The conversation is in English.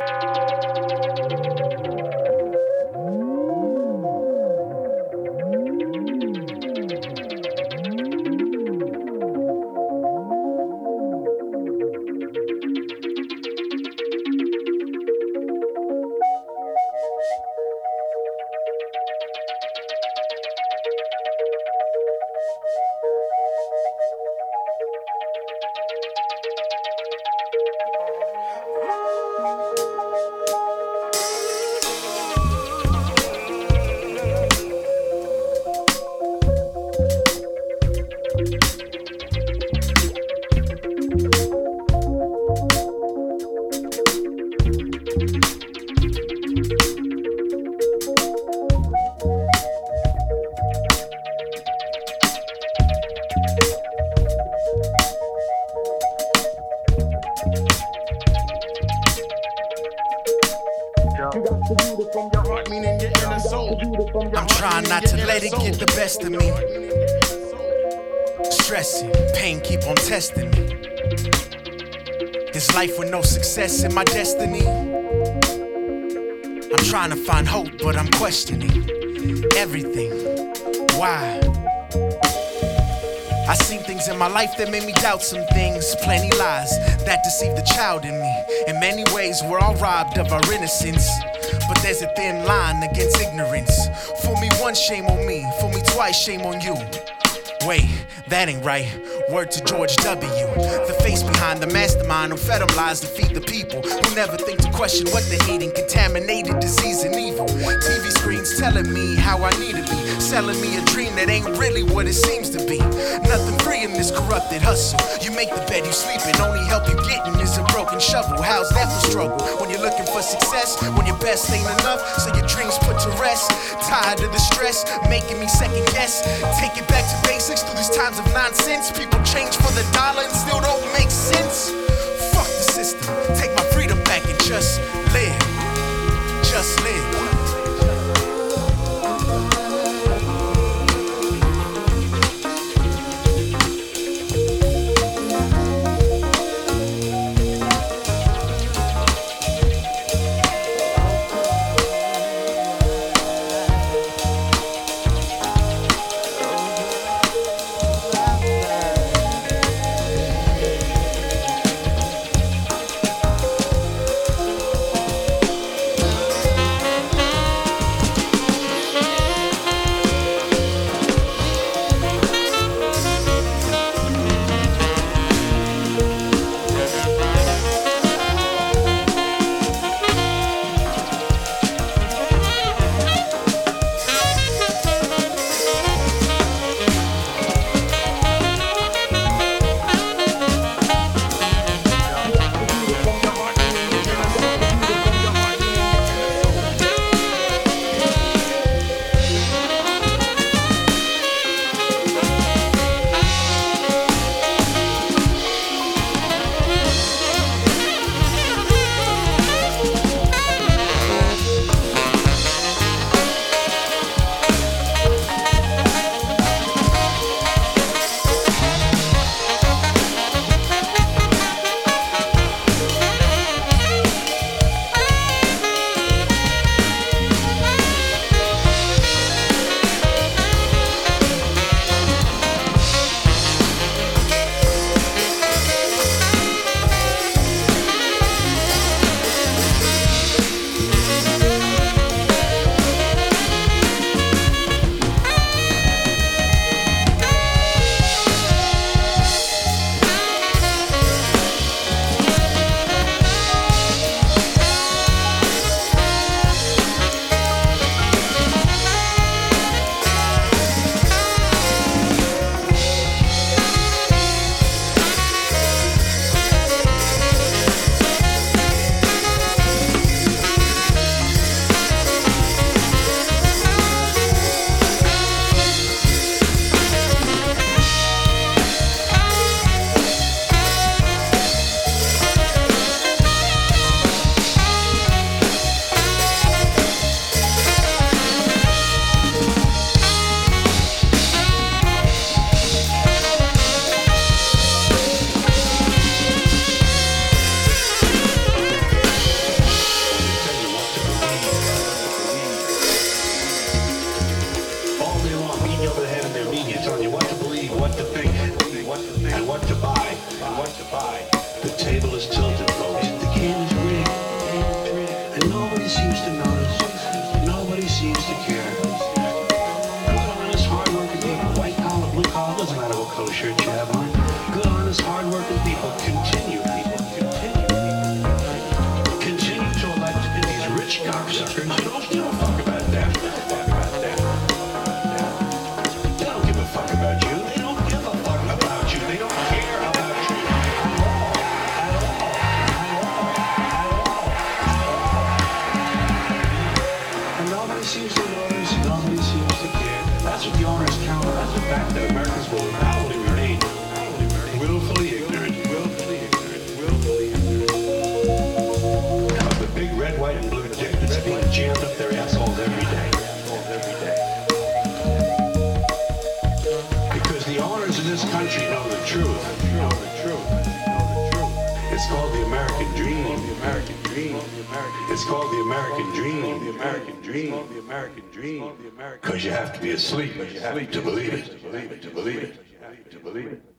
I'm trying not to let it get the best of me. Stressing, pain keep on testing me. This life with no success in my destiny. I'm trying to find hope, but I'm questioning everything. Why? I seen things in my life that made me doubt some things. Plenty lies that deceive the child in me. In many ways, we're all robbed of our innocence. But there's a thin line against ignorance. Fool me once, shame on me. Fool me twice, shame on you. Wait, that ain't right. Word to George W. The face behind the mastermind who fed them lies to feed the people who never think to question what they're eating. Contaminated disease and evil. TV screens telling me how I need to be. Selling me a dream that ain't really what it seems to be. Nothing free in this corrupted hustle. You make the bed you sleep in, only help you getting is a broken shovel. How's that for struggle? When you're looking for success, when your best ain't enough, so your dreams put to rest. Tired of the stress, making me second guess. Take it back to basics through these times of nonsense. People change for the dollar and still don't make sense. Fuck the system, take my freedom back and just live. Just live. seems to notice. Nobody seems to care. Good, honest, hard-working people, white collar, blue collar, doesn't matter what color shirt you have on. Good, honest, hard-working people continue to elect these rich cocksuckers who don't give a fuck about them. They don't give a fuck about you. They don't give a fuck about you. They don't care about you and nobody seems to notice. Nobody seems to care. That's what the owners count on. That's the fact that Americans will probably remain willfully ignorant. Of the big red, white, and blue dick that's being jammed up their assholes every day. Because the owners in this country know the truth. It's called the American dream. It's called the American dream. Because you have to be asleep to believe it.